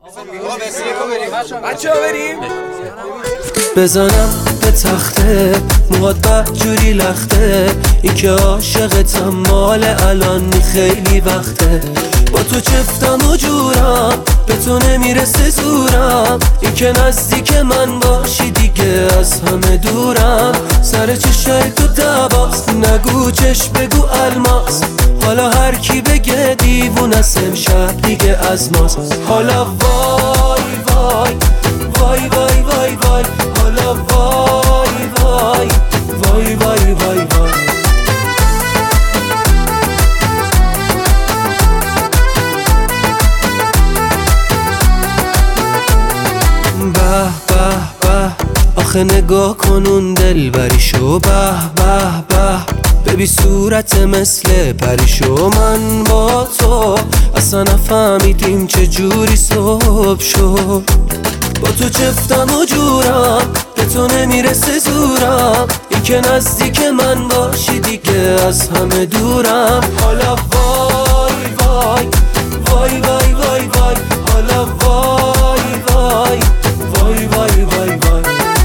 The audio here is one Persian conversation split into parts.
بچه ها بریم بزنم به تخته موهات بدجوری لخته این که عاشقتم مال الان خیلی وقته با تو چفتم و جورم به تو نمیرسه زورم این که نزدیک من باشی دیگه از همه دورم سر چشای تو دباست نگو چش بگو الماس حالا هر کی بگه دیوونست امشب دیگه از ماست حالا وای وای وای وای وای وای حالا وای وای وای وای وای وای به به به آخه نگاه کن اون دلبریشو به به به ببی صورت مثل پریشو من با تو اصلا نفهمیدیم چه جوری صبح شد با تو چفتم و جورم به تو نمیرسه زورم این که نزدیک من باشی دیگه از همه دورم حالا وای وای وای وای وای وای حالا وای وای وای وای وای وای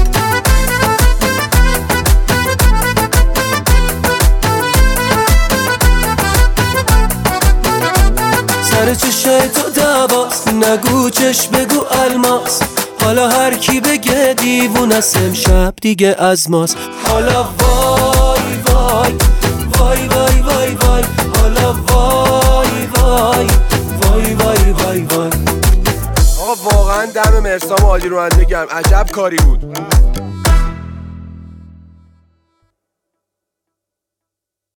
سر چشای تو دباست نگو چش بگو الماس حالا هر کی بگه دیوونست امشب دیگه از ماست حالا وای وای وای وای وای وای حالا وای وای وای وای وای وای آقا واقعا دم مرسام عالی رو بگم عجب کاری بود.